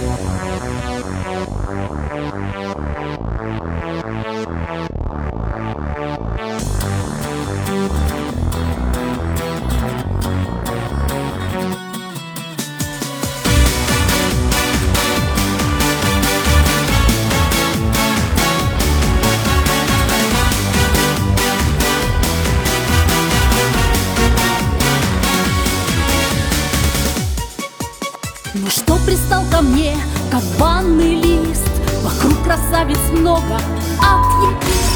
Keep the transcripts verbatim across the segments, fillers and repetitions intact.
Ну что пристал ко мне, как банный лист? Вокруг красавиц много, отъебись.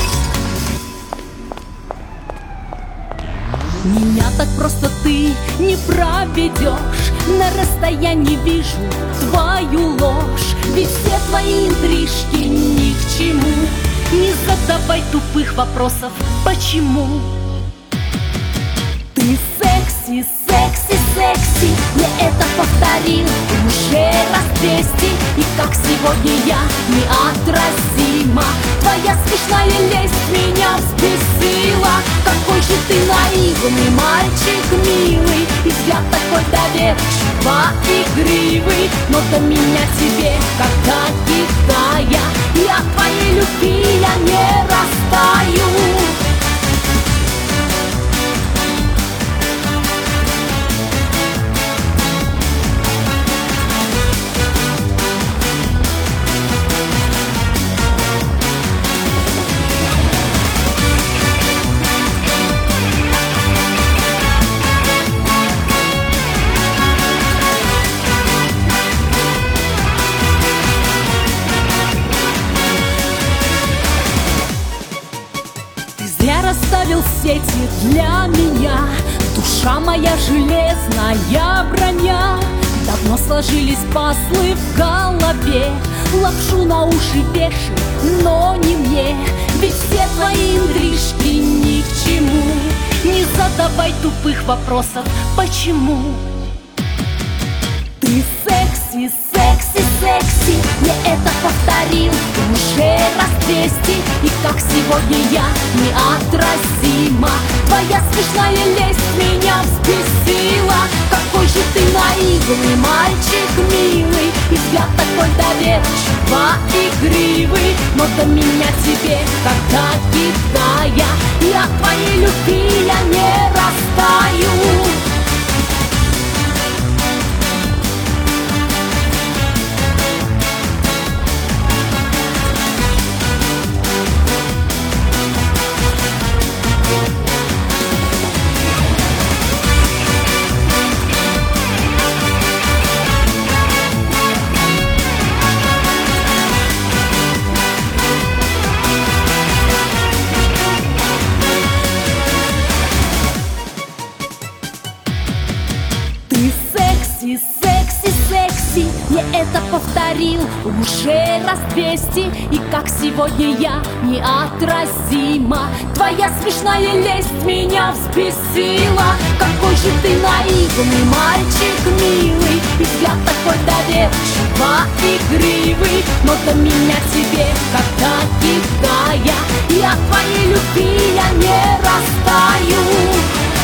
Меня так просто ты не проведешь. На расстоянии вижу твою ложь. Ведь все твои интрижки ни к чему. Не задавай тупых вопросов, почему? Ты секси, секси, секси. Мне это повторил уже раз двести. И как сегодня я неотразима. Твоя смешная лесть меня взбесила. Какой же ты наивный мальчик милый. И взгляд такой доверчиво игривый. Но до меня тебе, когда Китая. И от твоей любви я не растаю. Я расставил сети для меня. Душа моя железная броня. Давно сложились пазлы в голове. Лапшу на уши вешай, но не мне. Ведь все твои интрижки ни к чему. Не задавай тупых вопросов, почему? Ты секси, секси, секси. Мне это повторил уже раз двести. И как сегодня я неотразима. Твоя смешная лесть меня взбесила. Какой же ты наивный мальчик милый. И взгляд такой доверчиво игривый. Но до меня тебе, когда Китая. И от твоей любви я не растаю. Ты секси, секси, секси. Мне это повторил уже раз двести. И как сегодня я неотразима. Твоя смешная лесть меня взбесила. Какой же ты наивный мальчик милый. И взгляд такой доверчиво игривый. Но до меня тебе, когда Китая. И от твоей любви я не растаю.